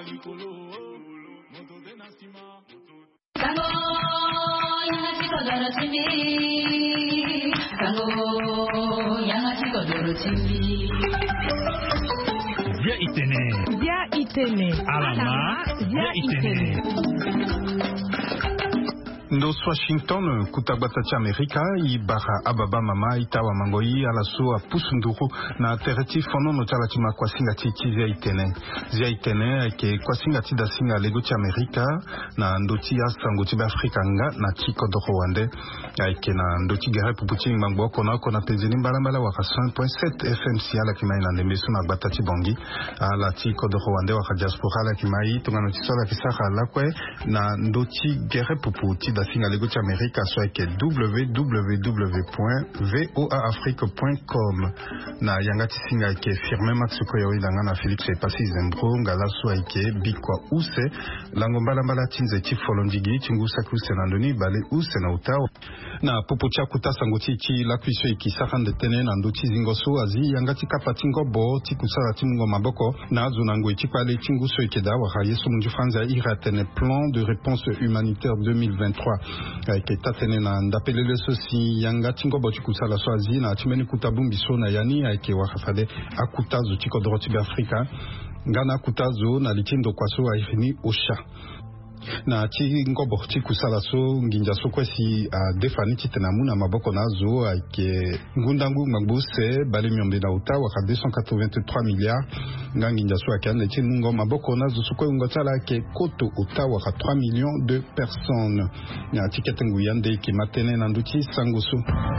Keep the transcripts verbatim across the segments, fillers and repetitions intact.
Via Itene. Via Itene. Alama. Via Itene. Ndos Washington kutabatacha Amerika i bara ababa mama itawa mangoi ala so pusunduru na tereti fono no chala chima kwa singa chichi via Itene. Via Itene ke kwa singa tida singa lego cha Amerika na ndoti ya sango chiba Afrika nga na chiko do Rwanda ke na ndoti gare pupuchi mangbo kona kona pezini mbala mbala wa cent point sept F M C ala kimai na ndemesu na batati bongi ala chiko do Rwanda wa diaspora la kimai tungano tisola kisaka la kwe na ndoti gare pupuchi da singa lego cha Amerika so ke w w w point voa afrique point com na yangati singa ke firme matsuko yo idanga na Felix Epasi Zembro ngala so ke bikwa use lango mbala mbala tinze chifolondigi chingusa kuse na ndoni bale use na utao na popocha kutasa ngoti chi la kwisho ikisaka ndetene na ndoti zingoso azi yangati kapatingo bo tikusala timungo maboko na zunango ichipale chinguso ikeda wa yesu munju franza iratene plan de réponse humanitaire deux mille vingt-trois ke tatene na ndapelele sosi yangati ngobo tikusala so azi na timeni kutabumbi so na yani ke wakafade akutazo tiko doroti be Afrika ngana kutazo na likindo kwaso wa ifini osha na chi ngobo tikusala so nginja so kwesi uh, defani titenamu na maboko nazo ke ngundangu mabuse bale myombe na utawa ka deux cent quatre-vingt-trois milliards nginja so akane chi ngo maboko nazo so kwe ngotala ke koto utawa ka trois millions de personnes na tiketengu yande ki matene na nduti sangoso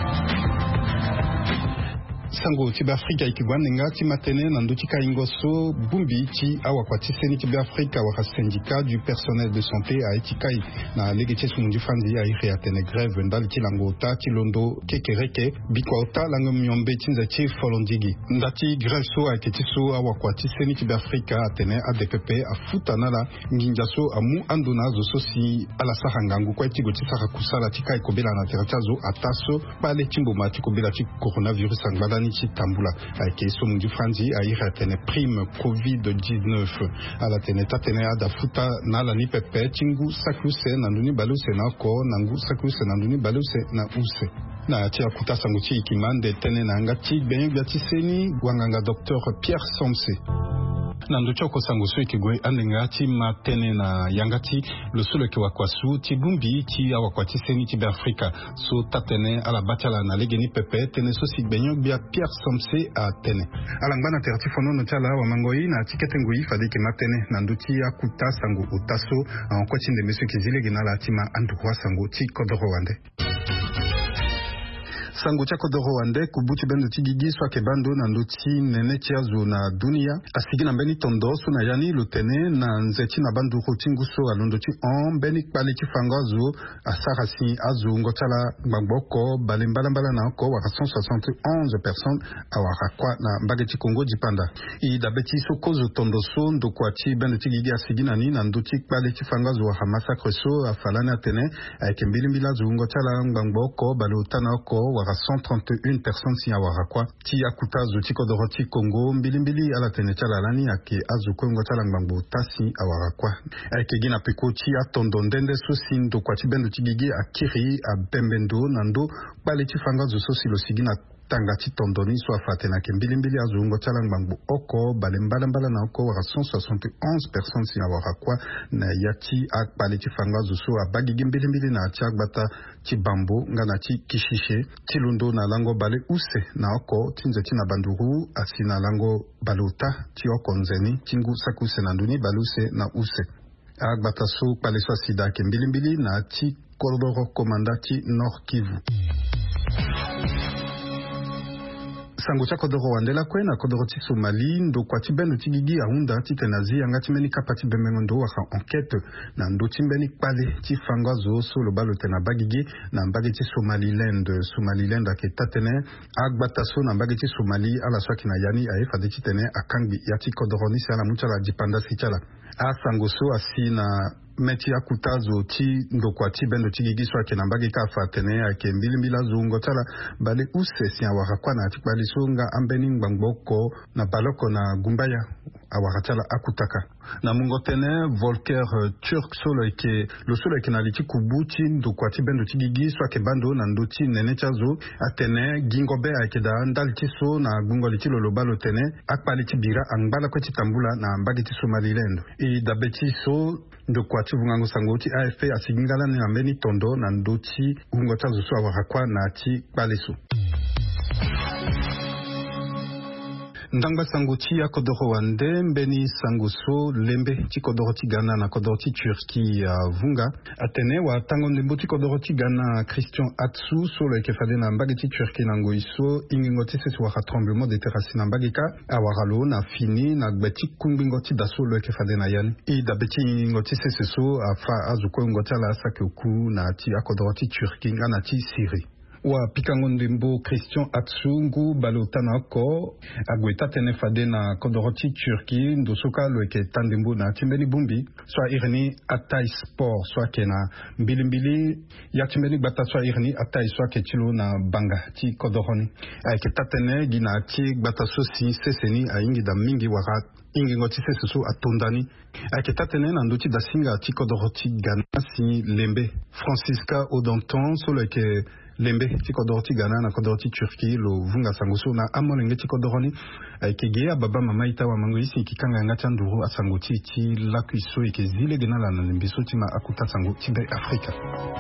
sango tiba Afrika ikigwanenga timatene na ndutika ingoso bumbi chi awa kwa tiseni tiba Afrika wa syndicat du personnel de santé a etikai na legeche sumunji fanzi ya ire atene grève ndali tilango ta tilondo kekereke bikwa ota lango myombe tinza chi folondigi ndati grève so a ketiso awa kwa tiseni tiba Afrika atene A D P P afuta nala nginjaso amu andona zo sosi ala sahangangu kwa tigo tisaka kusala tikai kobela na teratazo ataso pale timbo mati kobela ti coronavirus anglada ni tambula ke so mundu franzi aira tene prime covid dix-neuf ala tene tatene ada futa nala ni pepe tingu sakuse na nduni baluse na ko nangu sakuse na nduni baluse na use na tia kutasa nguchi ikimande tene na ngati benye biatiseni wanganga docteur Pierre Somse na nduchoko sango so ikigwe andengati matene na yangati le solo ke wakwasu tibumbi ti awakwati seni ti Afrika so tatene ala batala na legeni pepe tene so sigbenyo bia Pierre Somse a tene ala ngana terti fono no tala wa mangoi na tiketengui fadike matene na nduti akuta sango utaso en kwati de monsieur kizile gina tima andukwa sango ti kodoro wande sango chako do Rwanda kubuti bendo tigigi swa ke bando na ndoti nene tiazo na dunia asigi na beni tondo so na yani lutene na nzeti na bandu rotingu so alondoti on beni pale tifangazo asarasi azu ngotala gbamboko balembala mbala na ko wa cent soixante et onze personnes awara kwa na mbageti Kongo dipanda i dabeti so kozo tondo so ndo kwati bendo tigigi asigi na ni na ndoti pale tifangazo wa massacre so afalana tene ayekembili mbila zu ngotala gbamboko balutana ko wa cent trente et une personnes si awara kwa ti akutazo tiko doroti Kongo mbilimbili ala tene chala lani ake azu kongo chala ngbambo tasi awara kwa ake gina peko ti atondo ndende so sindo kwa ti bendo tigigi akiri a bembendo nando bale ti fangazo so silo sigina tanga ti tondoni so afate na ke mbilimbili azungo chala ngbambo oko bale mbala mbala na oko wara cent soixante et onze personnes si awara kwa na yati akpale ti fangazo so abagigi mbilimbili na ati agbata ti bambo ngana ti kishishe ti lundo na lango bale use na oko tinze ti na banduru asi na lango balota ti oko nzeni tingu sakuse na nduni baluse na use agbata so pale so sida ke mbilimbili na ti kodoro komanda ti Nord Kivu sango cha kodoro wandela kwe na kodoro ti Somali ndo kwa ti beno ti gigi aunda ti tenazi anga ti meni kapati bemengo ndo waka enquête na ndo ti mbeni kpale ti fanga zo so lo balo tena bagigi na mbagi ti Somaliland Somaliland ake tatene agbata so na mbagi ti Somali ala swaki na yani ae fade ti tene akangbi ya ti kodoro ni sala muchala jipanda si chala a sango so asi na meti akutazo ti ndokwa ti bendo ti gigi so ake na mbagi ka fatene ake mbili mbila zungo tala bale use si awara kwa na ti kpali so nga ambeni ngbangbo ko na baloko na gumbaya awaratala akutaka na mungo tene Volker Turk solo eke lo solo eke na liti kubuti ndo kwati bendo tigigi swa ke bando na ndoti nene chazo atene gingobe eke da ndaliti so na gungo liti lo lobalo tene akpaliti bira angbala kweti tambula na mbagiti Somalilendo e da beti so ndo kwati vungango sangoti A F P asigingala ni ambeni tondo na ndoti ungo chazo so awarakwa na ati balesu ndanga sangoti ya kodoro wande mbeni sangoso lembe ti kodoro ti Ghana na kodoro ti Turki uh, vunga atene wa tango ndembo ti kodoro ti Ghana Christian Atsu solo eke fade na mbage ti Turki na ngoiso ingingo ti sesi waka tremblement de terre si na mbage ka awaralo na fini na gbeti kungbingo ti da solo eke fade na yan i da beti ingingo ti sesi so afa azuko ingo ti ala sake oku na ti akodoro ti Turki nga na ti Syrie wa pikango ndembo Christian Atsungu balotana ko agweta tene fade na kodoroti Turki ndosoka lo eke tandembo na timbeni bumbi swa irni atai sport swa kena mbilimbili ya timbeni bata swa irni atai swa ketilo na banga ti kodoroni eke tatene gina ti bata sosi seseni a ingi da mingi wara ingi ngoti sesusu atondani eke tatene na ndoti da singa ti kodoroti Ghana si lembe Francisca Odanton solo eke lembe ti kodoro ti Ghana na kodoro ti Turki lo vunga sangoso na amolenge ti kodoroni ke ge ababa mama ita wa mango isi kikanga ngati nduru asangoti ti lakuiso eke zile gena la na lembe so ti ma akuta sango ti be Afrika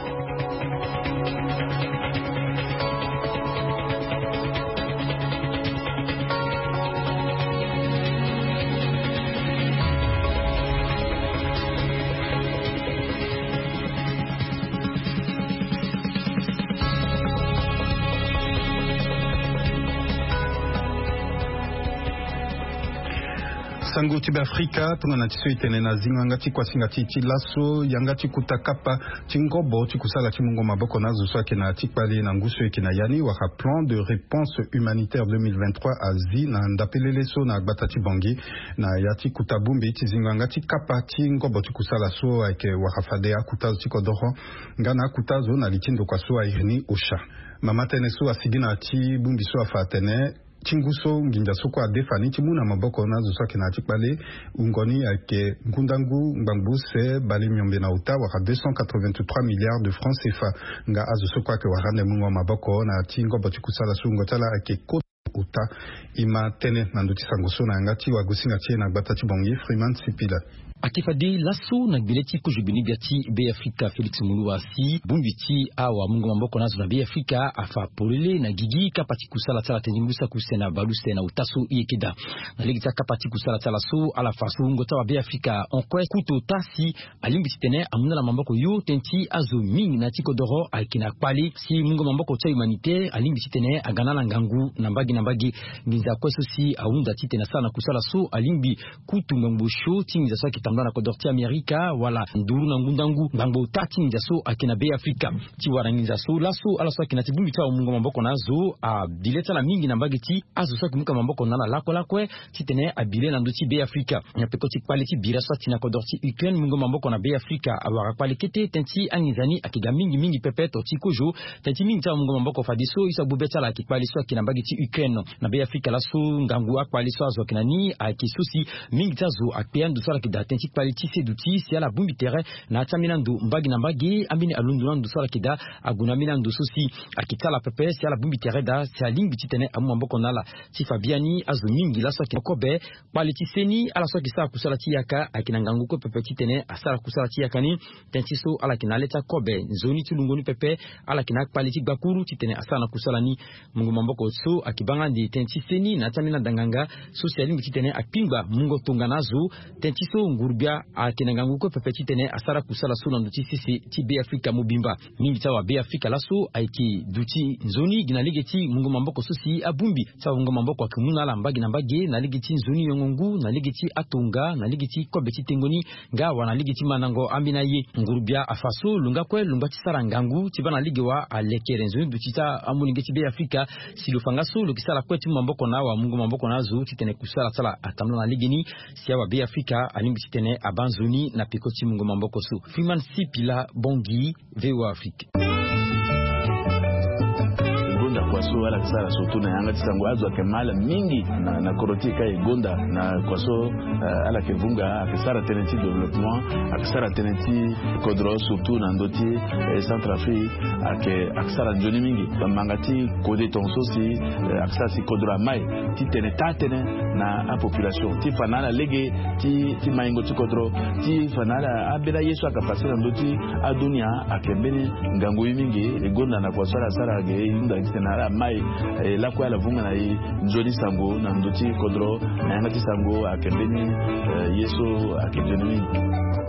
sango tibe Afrika tunga na tiso itene na zinga ngati kwa singa ti laso yangati kutakapa tingobo tikusala timungo maboko na zuso ke na tikpali na nguso eke na yani waka plan de réponse humanitaire deux mille vingt-trois azi na ndapelele so na gbatati bangi na yati kutabumbi tizinga ngati kapa tingobo tikusala so eke waka fade akutazo tikodoro ngana akutazo na litindo kwa so airni osha mama tene so asigina ti bumbi so afatene Chinguso nginja soko adefani timuna maboko na zuso kina tikpale ungoni ake ngundangu ngbanguse bali myombe na uta waka deux cent quatre-vingt-trois milliards de francs C F A nga azuso kwa ke warane mungo maboko na tingo botikusala sungo tala ake ko uta ima tene na nduti sangoso na ngati wagusinga tie na gbatati bongi Freeman Sipila akifadi laso na bileti kujubini biati be Afrika Felix Muluwasi bumbiti awa mungu mamboko nazo na be Afrika afa polele na gigi kapati kusala tala tenjimbusa kusena baluse na utasu iekeda na legita kapati kusala tala so ala fasu ngota wa be Afrika onkwe kuto tasi alimbi tene amuna la mamboko yo tenti azo mingi na tiko doro akina kwali si mungu mamboko cha humanitaire alimbi tene agana na ngangu na mbagi na mbagi nginza kweso si aunda titena sana kusala so alimbi kutu mbosho tingi za saki na kodorti Amerika wala nduru na ngundangu ngambo tati njaso akina be Afrika ti warangiza so laso ala so akina tibumbi ta mungo mamboko nazo a bileta la mingi na mbageti azo so kumuka mamboko na la lako lakwe titene abile na nduti be Afrika nyapeko ti quality bira so tina kodorti Ukraine mungo mamboko na be Afrika awara quality tenti anizani akiga mingi mingi pepeto tikojo tenti mingi ta mungo mamboko fadiso isa bubeta la kikwali so akina mbageti Ukraine na be Afrika laso ngangu akwali so azo akina ni akisusi mingi tazo akpeandu so akida tenti quality seduti si ala bumbi terrain na taminando mbagi na mbagi ambini alundulando sala kida aguna minando sosi akitala pepe si ala bumbi terrain da si alimbi titene amu mboko nala si Fabiani azumingi la soki kobe quality seni ala soki sa kusala tiaka akina ngangu ko pepe titene asala kusala tiaka ni tentiso ala kinaleta kobe zoni tulungoni pepe ala kina quality bakuru titene asana kusala ni mungu mboko so akibanga ndi tentiseni na tamina danganga sosi alimbi titene apingba mungo tonganazo tentiso nguru bia akenangangu ko pepeti tene asara kusala suna nduti sisi ti be Afrika mubimba mingi tawa be Afrika laso aiki duti nzoni gina ligeti mungu mamboko sosi abumbi tawa mungu mamboko akimuna la mbagi na mbagi na ligeti nzoni yongongu na ligeti atunga na ligeti kobeti tengoni nga wana ligeti manango ambina ye ngurubia afaso lunga kwe lunga tisara ngangu tibana ligewa alekere nzoni duti ta amuningeti be Afrika silufanga so lokisala kwetu mamboko na wa mungu mamboko nazo titene kusala sala atamna na ligeni siawa be Afrika alimbi titene abanzoni na pikoti mungo mamboko su Freeman Sipila Bongi V O Afrique. kwaso ala kisala surtout na yanga tisango azwa kemala mingi na na koroti kai gonda na kwaso ala kevunga akisara teneti développement akisara teneti kodro surtout na ndoti Centrafrique ake akisara njoni mingi mangati kode tonso si akisara si kodro mai ti teneta tene na a population ti fanala lege ti ti maingo ti kodro ti fanala abela yesu akapasira ndoti adunia akembeni ngango mingi egonda na kwasala sala ge inda kitena mai la kwa la vunga na njoni sango na ndoti kodro na yangati sango akembeni yesu akejeni mingi.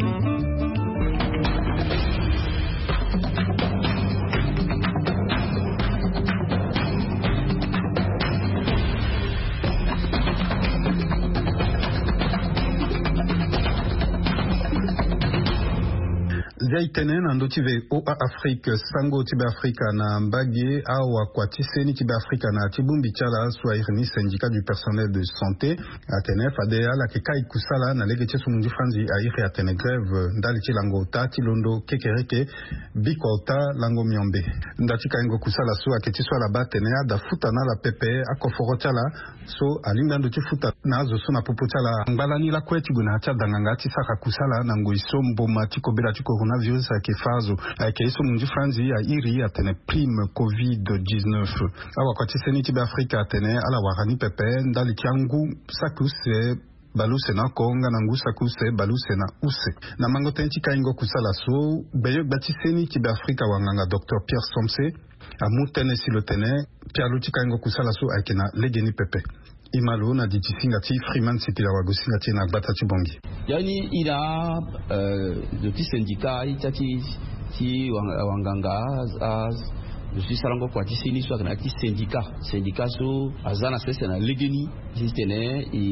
Zaitene na ndoti ve O A Afrique sango tibe Afrika na mbage awa kwa tiseni tibe Afrika na tibumbi chala swa irni syndicat du personnel de santé atene fadea la kekai kusala na lege chesu munji franzi a iri atene grève ndali chilango tati londo kekereke bikota lango miombe ndati kaingo kusala so aketi so la batene da futa na la pepe akoforo chala so alinga ndoti futa na zo so na popo chala ngbalani la kweti guna cha danganga ti saka kusala na ngoiso mboma tiko bela tiko kuna virus ya kifazo ke iso munji franzi ya iri atene prime covid dix-neuf awa kwa tiseni tibe Afrika atene ala warani pepe ndali kiangu sakuse baluse na konga na ngusa kuse baluse na use na mango tenchi kaingo kusala so beyo batiseni tibe Afrika wanganga docteur Pierre Somse amutene silotene Pierre Luti kaingo kusala so akena legeni pepe imalo na ditisinga ti Freeman Sipila wagosinga ti na gbata ti bongi yani ila euh de ti syndicat itati ti wanganga as je suis salango kwa ti sini so kana ti syndicat syndicat so azana sese na legeni titene i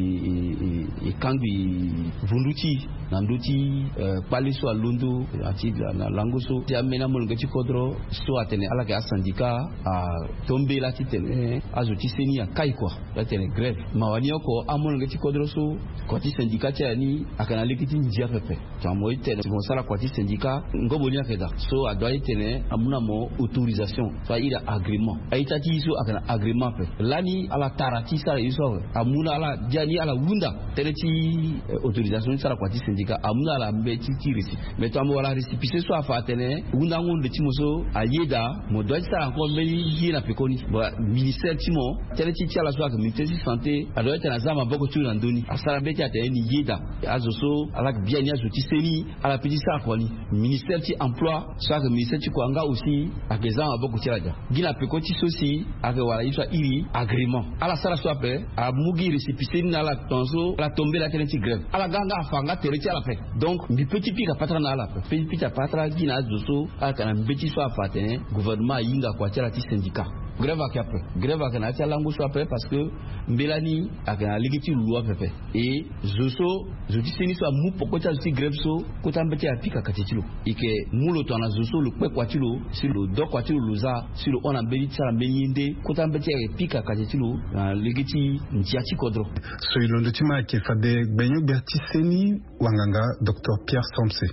i i kangi vunduti na nduti paliso alundo ati na langoso ti amena mo ngati kodro so atene ala ga syndicat a tombe la titene azo ti sini ya kai kwa la tene grève mawani ko amon ngati kodro so kwa ti syndicat ti ani akana likiti njia pepe tamo itene bon sala kwa ti syndicat ngoboni akeda so adoi tene amuna mo autorisation fa ida agreement aita ti so akana agreement pe lani ala tarati sala iso amuna ala jani ala wunda tene ti autorisation sala kwa ti syndicat amuna ala mbeti ti resi meto amo wala récépissé so afa tene wunda ngonde ti moso ayeda mo doit sala ko meli yina pekoni ba ministère ti mo tene ti ti ala so ak ministère de santé ado tena zama boko tu ndoni asala beti atene ni yeda azo so ala bien azo ti seni ala petit sa ko ni ministère ti emploi so ak ministère ti kwanga aussi ak a beaucoup de gila pekoti sosi avec wala iswa iri agrément ala sala so ape a mugi récépissé na la tonso la tomber la teneti grève ala ganga afanga tereti ala pe donc mi petit pika patra na ala petit pika patra gina zoso ala kana mbeti so apate gouvernement yinga kwa tela ti syndicat grève a kape grève a kana tela lango so ape parce que mbelani akana ligiti loi pepe et zoso zoti seni so mu pokota zoti grève so kota mbeti apika katitilo ike mulo to na zoso le pe kwatilo si le do kwatilo luza si le on a mbeli tsala mbeyinde kota mbeti apika katitilo ligiti ntiati kodro so ilondo tima ke fade gbenyo berti seni wanganga docteur Pierre Somse.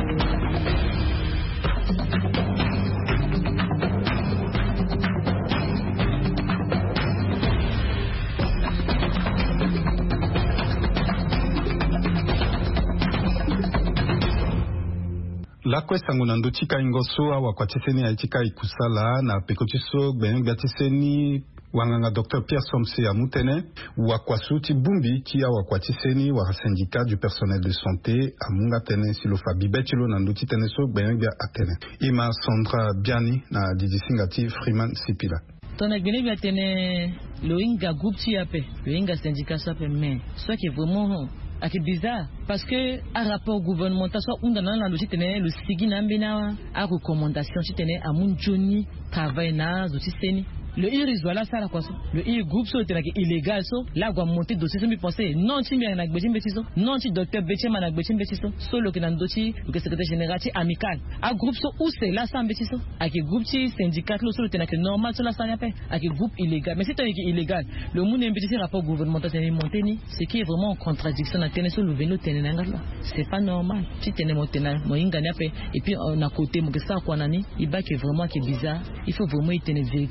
La kwesango na ndotika ingoso awa kwa tiseni ya itika ikusala na pekotiso gbenyo gatiseni wanganga docteur Pierre Somse ya mutene wa kwa suti bumbi ki awa kwa tiseni wa syndicat du personnel de santé amunga tene silofa bibetilo na ndoti tene so gbenyo ga atene ima Sandra Biani na didisingati Freeman Sipila ton agni bi atene lo inga groupe ti ape lo inga syndicat so ape mais soit qui est vraiment c'est bizarre parce que un rapport gouvernemental soit on dans la logique tenait le sigi n'ambena a recommandation si tenait à mon Johnny travail na zo seni le iris voilà ça la quoi le i groupe so tenait illégal so là va monter dossier so mi penser non ti bien na gbejin betiso non ti docteur Beche na gbejin betiso so le que dans dossier le secrétaire général ti amical a groupe so où c'est là ça betiso a que groupe ti syndicat lo so tenait que normal so là ça pas a que groupe illégal mais c'est tenait illégal le monde un rapport gouvernemental tenait monter ni ce qui est vraiment en contradiction na tenait so le vélo tenait là c'est pas normal ti tenait monter na mo inga et puis on a côté mo que ça quoi nani il bat que vraiment qui est bizarre il faut vraiment y tenir vérité na ci ko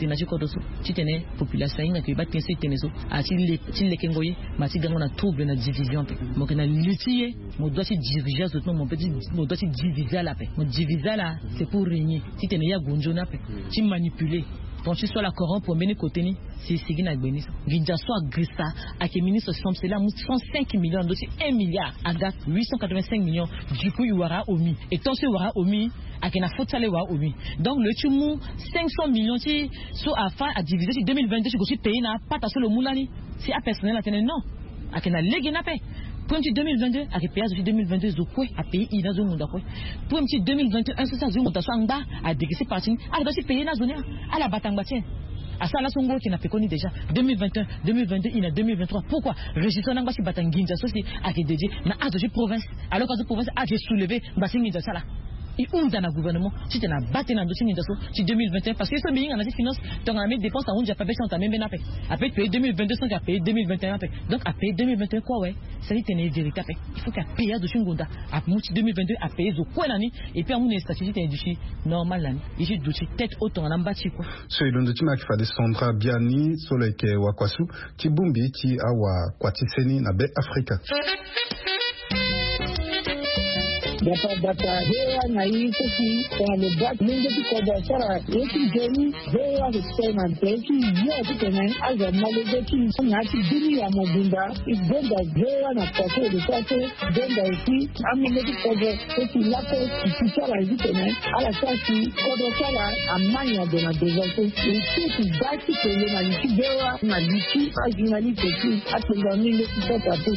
so titene population inga ke batin se teneso a ti le ti le kengoye ma ti gango na trouble na division pe mo kana lutie mo doit se diriger zo mo petit mo doit se diviser la pe mo diviser là c'est pour régner titene ya gonjo na pe ti manipuler quand tu sois la corrompe pour mener côté ni c'est c'est na gbeni ginja so agressa à que ministre somme c'est là cent cinq millions dossier un milliard à date huit cent quatre-vingt-cinq millions du coup il y aura omis et tant ce aura omis à que na faute ça le aura omis donc le tumu cinq cents millions qui so à fin à diviser sur deux mille vingt-deux je suis payé na pas sur le moulani c'est à personnel à tenir non à que na légui na paix pour un petit deux mille vingt-deux à que payer depuis deux mille vingt-deux zo quoi à payer il dans un monde quoi pour un petit deux mille vingt et un c'est ça zo monta so en bas à dégager parti à doit se payer na zone à la batanga tiens à ça là son gros qui n'a pas connu déjà deux mille vingt et un deux mille vingt-deux il a deux mille vingt-trois pourquoi registre n'anga si batanginja so c'est à que dédié na à de province alors que province a j'ai soulevé basinginja ça là et où dans le gouvernement si tu n'as battu dans le dossier si deux mille vingt et un parce que ce bien en a finance donc on a mis dépenses à on j'ai pas payé ça même après après payer deux mille vingt-deux sans payer deux mille vingt et un donc à payer deux mille vingt et un quoi ouais ça dit tenir vérité il faut qu'à payer de chingonda à mouti deux mille vingt-deux à payer zo quoi l'année et puis on est statistique et du normal l'année et j'ai doute tête autant en bâti quoi so il donne tima kifa de Sandra Biani soleke wakwasu tibumbi ti awa kwatiseni na be Africa Data data hewa na hii sisi kwa lebak mingi kwa biashara yetu jeni hewa husema teki yote tena aza malezeki na kidini ya mobunda ibenda hewa na kwato de kwato benda eti amileki kwa eti lapo kichara hizi tena ala sasi kwa biashara amanya de na develope eti basi kwenye na liki hewa na liki ajinali teki atenda mingi kwa tabu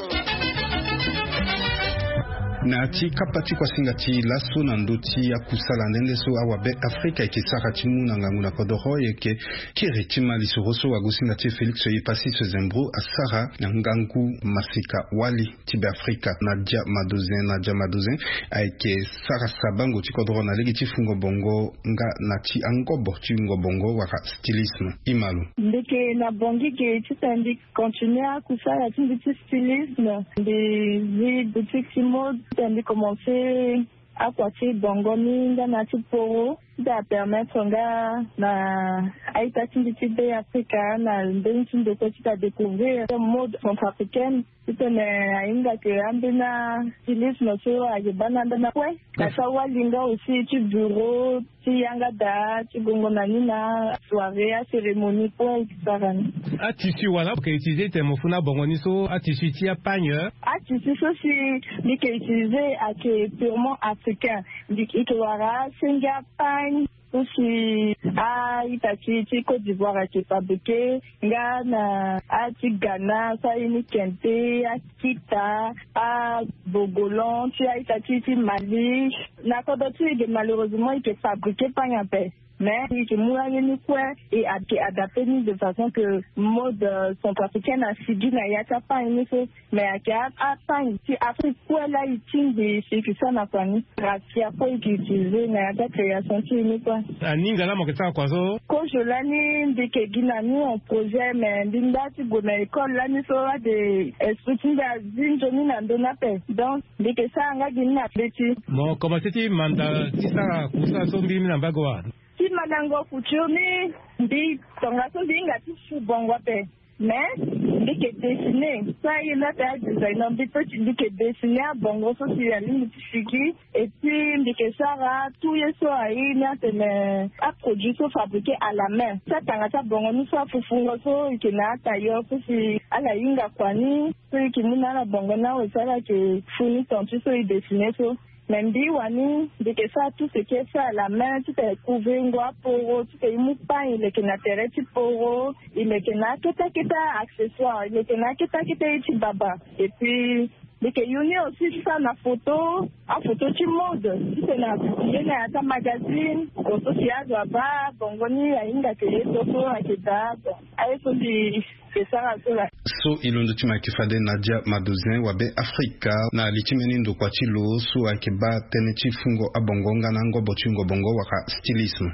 na ti kapati kwa singati laso na ndoti ya kusala ndende so awabe Afrika ke sakati muna ngangu na kodoro yeke kiritima lisoroso wa gusingati Felix yipasi se zembro asara na ngangu masika wali tibe Afrika na dia madozen na dia madozen aike sara sabango ti kodoro na legiti fungo bongo nga na ti angobo ti ngobongo waka stylisme imalu ndeke na bongi ke titandi continuer kusala ti stylisme des des boutiques mode tandi commencer à quartier bongo minga na tiporo da permettre nga na aita tinditi Africa na ndinti de petite découvrir le mode centrafricaine tene ainga ke ambina stylisme so ajibana ndana kwe na sawa linga aussi tu bureau ti yanga da ti gongo na nina soirée à cérémonie pour sarani a tissu wala que utiliser te mofuna bongo ni so a tissu ti a pagne a tissu so si ni ke utiliser a ke purement africain di ke wara singa pagne aussi a itati ti Côte d'Ivoire qui fabriqué nga na a ti Ghana ça ini kente a kita a Bogolon tu a itati ti Mali na kodoti de malheureusement il est fabriqué par un peu mais il est moyen ni quoi et adapté de façon que mode centrafricaine a suivi na yata pas une chose mais à à pas si Afrique quoi là il tient des c'est que ça n'a pas ni racia quoi qui utiliser na yata création ti ni quoi aninga la moketa kwa zo ko je l'année de que ginani en projet mais dinda ti go na école là ni so de esprit da zinjoni na ndona pe donc de que ça nga ginna beti mo comment c'était manda ti sa kusa so mbi na bagwa si malango fuchuni ndi tonga so ndi ngati subongo pe mais ndi ke dessiner ça il a ta designer ndi petit ndi ke dessiner bongo so si ali mutifiki et puis ndi ke sara tout yeso ai na tene a produit so fabriqué à la main ça tanga ta bongo ni so fufungo so ke na tayo so si ala inga kwani so ki muna na bongo na o sara ke funi tontu so i dessiner so Mendi wani de que ça tout ce qui est fait à la main tout est couvert ngwa poro tout est mupa il est que na tereti poro il est que na kita kita accessoire il est que na kita kita iti baba et puis de que yoni aussi ça na photo a photo ti mode c'est na il na ta magazine photo ti azwa ba bongoni ainga ke to so akita ai so di c'est ça la so ilondo tima kifade Nadia Madozin wabe Afrika na litimeni ndo kwa chilo so akiba teneti fungo abongonga na ngobo chingo bongo waka stylisme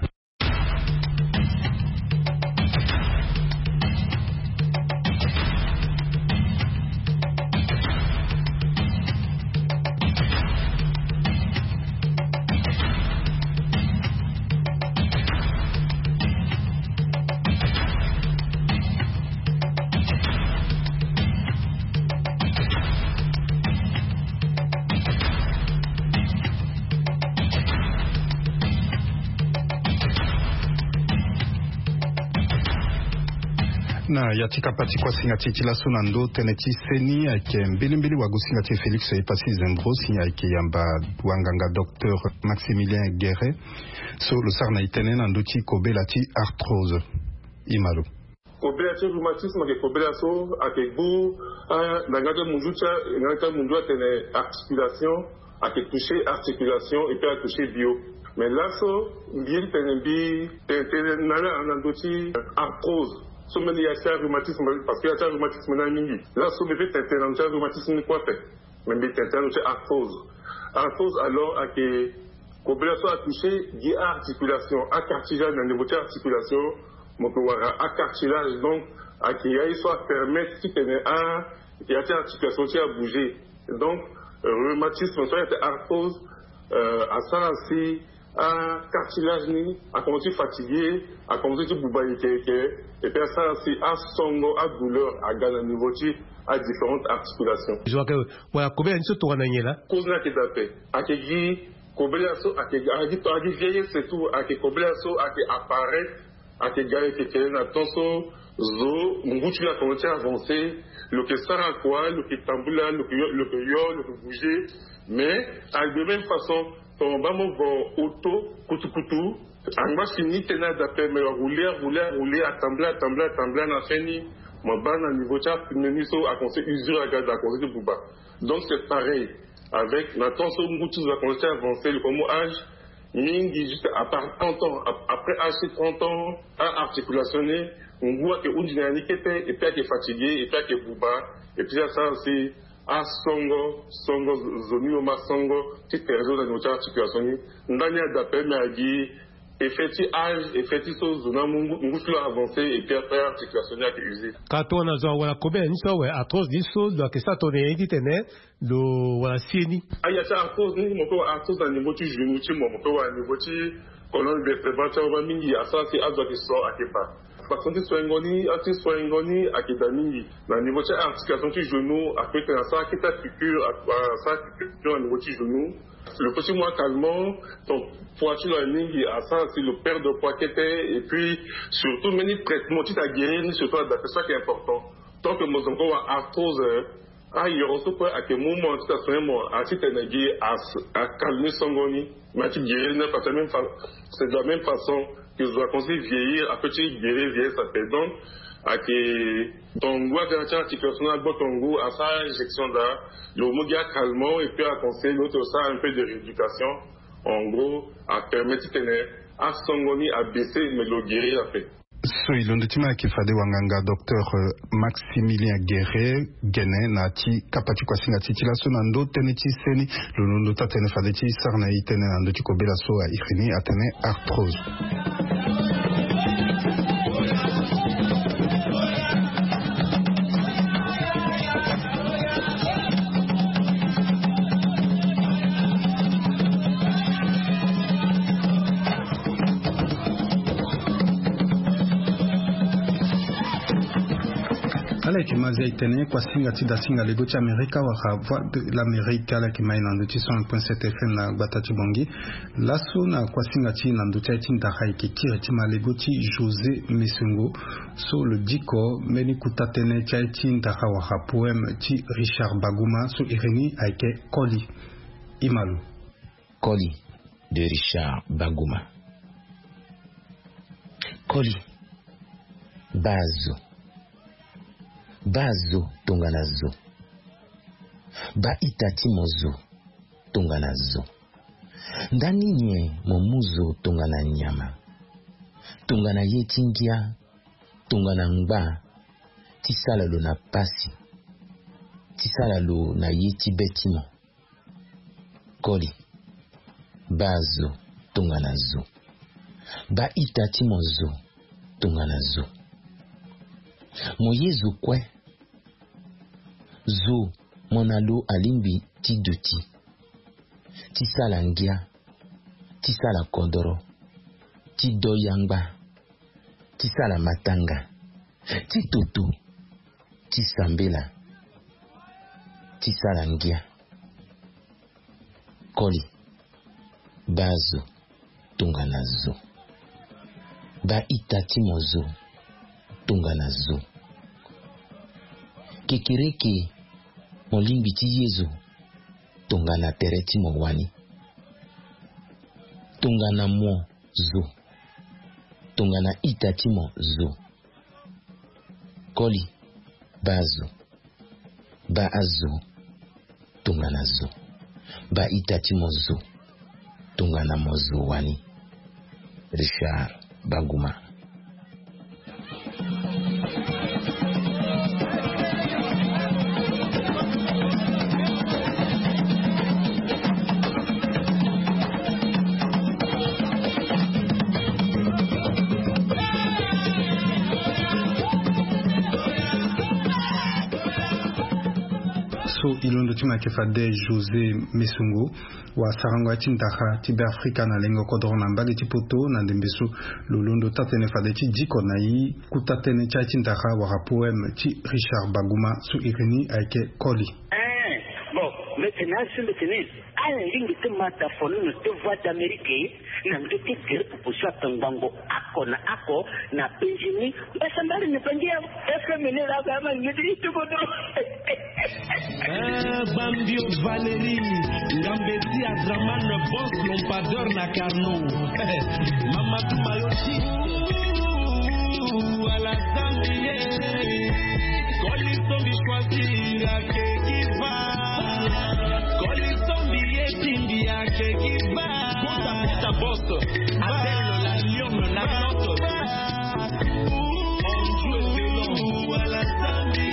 na yatika pati kwa singati chila sunando teneti seni ake mbili mbili wagu singati Felix epasi zembro sinya ake yamba wanganga docteur Maximilien Guéret so le sarna itene nanduti kobelati arthrose imalo kobelati rhumatisme ake kobelaso ake gu nangaka munjucha nangaka munjua tene articulation ake toucher articulation et puis a toucher bio. Mais là, so, bien tenembi, tenenala anandoti arthrose. So many yasa rhumatisme parce que yasa rhumatisme na mingi. Là, so bébé tenenanja rhumatisme quoi fait? Mais bébé tenenanja arthrose. Arthrose alors a que kobelaso a touché di articulation, a cartilage na niveau articulation, mon pouvoir a cartilage donc a que y soit permettre si tene a y a articulation qui a bougé. Donc rhumatisme soit arthrose à ça aussi à cartilage ni à commencer fatigué à commencer de boubaï keke et puis ça aussi à songo à douleur à gana niveau à différentes articulations. Je vois que voilà combien de choses tu as gagné là? Cause na kedape à kegi kobelaso à kegi à kegi à kegi vieille c'est tout à kegi kobelaso à kegi apparaît à kegi gars keke na tonso zo munguchi la commencer à avancer le que sara quoi le que tambula le que le que yo le que bouger mais à de même façon ton bamo go auto kutu kutu angba fini tena d'appel mais rouler rouler rouler attembler attembler attembler na fini mon ban à niveau cha meniso a conseil usure à garde à conseil de buba donc c'est pareil avec la tension ngutu va commencer à avancer le comme âge mingi juste à part trente ans après âge de trente ans à articulationner on voit que on dit n'a ni et puis qui est fatigué et puis qui est buba et puis ça c'est a songo songo zoni o masongo ti terzo na notre articulation ndani d'appel mais agi effectif âge effectif so zona mungu ngusula avancer et puis après articulation ya usé quand on a zo wala combien ni so we atroce di so do que ça tourner dit tene do wala sieni aya ça arthrose ni mo ko arthrose na niveau ti genou ti mo ko wa niveau ti colonne vertébrale ba mingi asa c'est azo ki so akepa parce que soit ngoni ati soit ngoni akidani na niveau de articulation du genou après ça qui ta figure à ça qui au niveau du genou le petit mois calmant ton poitrine en ligne à ça c'est le perte de poids qui était et puis surtout many traitements tu as guéri surtout c'est ça qui est important tant que moi encore arthrose ah il y a aussi pas à quel moment tu as soigné moi à ti tenegi à calmer son ngoni mais tu guéris ne pas même c'est de la même façon que je dois conseiller vieillir, à petit guérir, vieillir, ça fait donc, à que ton goût à garantir articulation, à ton goût à sa injection là, le mogia calmant, et puis à conseiller l'autre ça un peu de rééducation, en gros, à permettre à son goni à baisser, mais le guérir à fait. So ilondetima kifade wanganga docteur Maximilien Guéret gene na ti kapati kwa singa ti la so nando tene ti seni londo ta tene fade ti sarna itene nando ti kobela so a ikhini atene arthrose. Kimazi itene kwa singa tida singa lego ti Amerika wa voix de l'Amérique la ki mai nando ti cent un point sept F M na batati bongi laso na kwa singa ti nando ti ti ndaka ki tire ti malego ti José Messengo so le diko meni kuta tene ti ti ndaka wa poème ti Richard Baguma so ireni aike Koli Imalu Koli de Richard Baguma. Koli bazo bazo tonganazo ba itati mozo tonganazo ndani nye momuzo tongana nyama tongana yetingia tongana ngba tisala lo na pasi tisala lo na yeti betimo Koli bazo tonganazo ba itati mozo tonganazo moyezu kwe zo monalo alimbi ti duti ti sala ngia ti sala kodoro ti doyangba ti sala matanga ti tutu ti sambela ti sala ngia Koli bazo tonganazo ba itati mozo tonganazo kekereke molimbi ti yezu tongana tereti mo wani tongana mo zo tongana itati mo zo koli bazo ba azo tongana zo ba itati mo zo tongana mo zo wani. Richard Baguma. Ilondo tima kefade José Mesungu wa sarango ati ndaha tibe Afrika na lengo kodoro na mbali tipoto na ndembesu lolondo tatene fade ti diko na yi kutatene cha ati ndaha wa poème ti Richard Baguma su irini aike koli. Eh, bon, maintenant sur le tennis, à la ligne de mata fonu no te voix d'Amérique, na ngete kere pour soit tango ako na ako na Benjamin, basa mbali ne pangia, est-ce que mene la kama ngete to kodoro. Eh, Bambio Valérie, Ngambeti Adraman, boss l'ompadeur na Carnot. Mama Mayoti, à la Zambie, Colisson de choisir à Kekiva, Colisson de Timbi à Kekiva, ta boss, Adèle la Lyon, la note. On joue selon à la Zambie.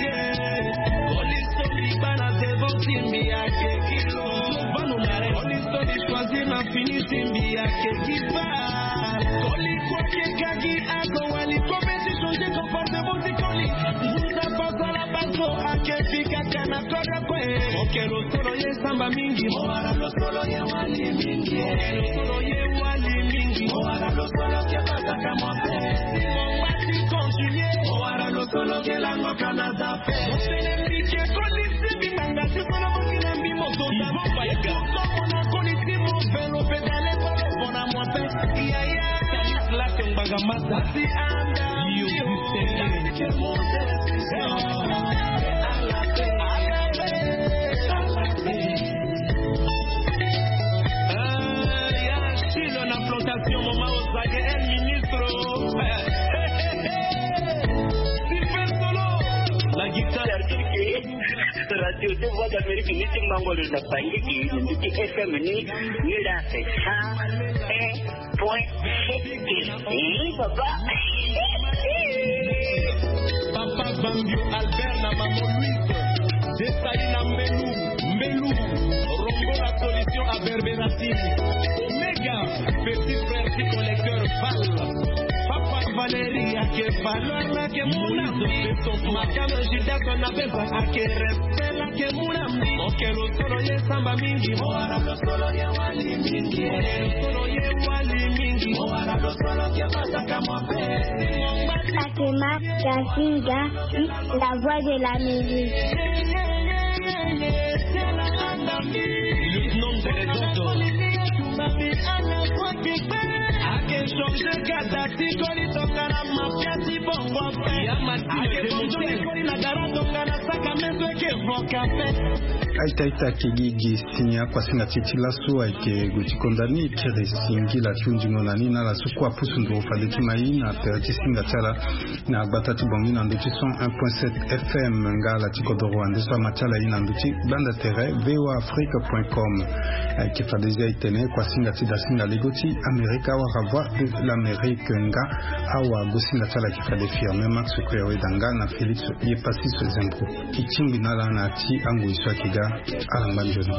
Simbi ya kekilo Bano mare Oli sodi chwazi na fini simbi ya kekipa Koli kwa kekagi Ako wali kometi chonje komporte Boti koli Musa pasa la baso Akefika kana kore kwe Okelo solo ye samba mingi Moara lo solo ye wali mingi Okelo solo ye wali mingi Moara lo solo ke pasa kamote Mwati kontinye Moara lo solo ke lango kanada fe Mosene mbike koli simbi Manga si solo mokina mbimo Tota mbaiga Mona koli simo Velo pedale Polo bona mwape Iya iya Kalis lake mbaga masa Si anda Yo disene Ke mose Alape Alape Alape Ah ya Chilo na plantation Moma Osage El ministro Super solo La guitare Radio de Voix d'Amérique ni timbango le napangi ki ni F M ni ni la fecha un point sept. Eh papa. Papa Bambio Albert na maman Louise. Desali na Mbelu, Mbelu. Rombo la solution à Berberati. Omega, petit frère petit collecteur Val. Papa Valérie a que valeur la que mon ami. Makalo jida kona beba a que respect la que mon ami. Oke lo solo ye samba mingi. Moara lo solo ye wali mingi. Lo solo ye wali mingi. Moara lo solo que pasa kama pe. Fatima Kasinga, la voix de la musique. Le nom de l'étoile. Ake changer gadati koli tokana mafiati bongo pe. Ake bonjoli koli na gara tokana saka mezo eke voka pe. Aita ita kigigi sinya kwa singa titi la suwa ike guti kondani kere singi la chunji ngonani na la sukwa pusu ndo ufadeti mai na perati singa tala na agbatati bongi na nduti cent un point sept F M nga la tikodoro andeswa matala ina nduti banda tere v o afrique point com ake fadezia itene kwa singa tida singa legoti Amerika wa ravwa de l'Amérique nga awa gosinga tala kifade firme Max Kwewe danga na Felix Yepasi Sezembro ichimbi nala na ti angu iswa kiga alambanjono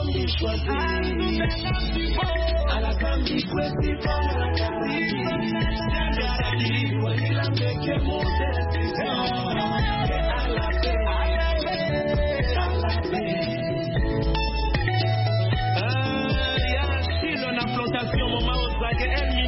Ah, ya Chilo na plantation Moma Osage El